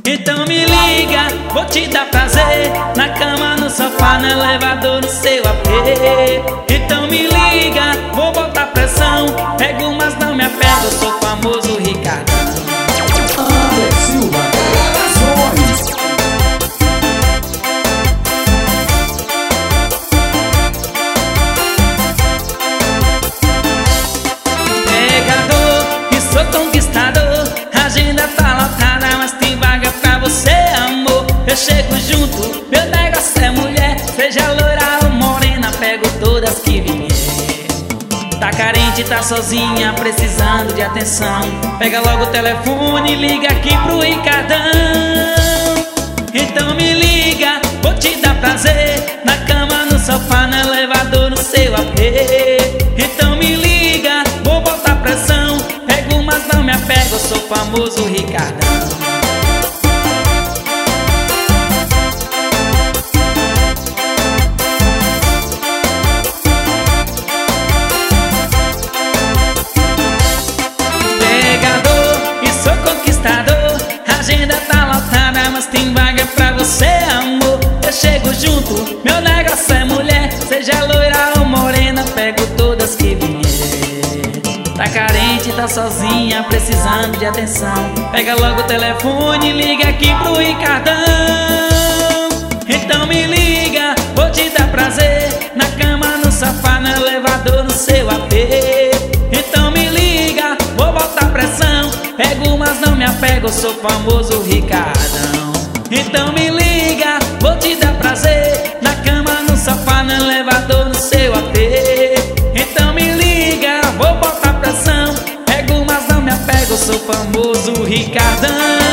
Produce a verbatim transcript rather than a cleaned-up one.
Então me liga, vou te dar prazer. Na cama, no sofá, no elevador, no seu A P. Então me liga, vou botar pressão. Pego, mas não me apego, eu sou o famoso Ricardão. Alex Silva, Gravações. Pegador e sou conquistador. A agenda tá lotada, mas tem vaga pra você, amor. Eu chego junto, meu negócio é mulher. Seja loira ou morena, pego todas que vier. Tá carente, tá sozinha, precisando de atenção. Pega logo o telefone e liga aqui pro Ricardão. Então me liga, vou te dar prazer. Na cama, no sofá, no elevador, no seu A P. Então me liga, vou botar pressão. Pego, mas não me apego, eu sou o famoso Ricardão. A agenda tá lotada, mas tem vaga pra você, amor. Eu chego junto, meu negócio é mulher. Seja loira ou morena, pego todas que vier. Tá carente, tá sozinha, precisando de atenção. Pega logo o telefone e liga aqui pro Ricardão. Então me liga, vou te dar prazer. Na cama, no sofá, no elevador, no seu A P. Então me liga, vou botar pressão. Pego, mas não me apego, eu sou o famoso Ricardão. Então me liga, vou te dar prazer. Na cama, no sofá, no elevador, no seu A P. Então me liga, vou botar pressão. Pego, mas não me apego, eu sou o famoso Ricardão.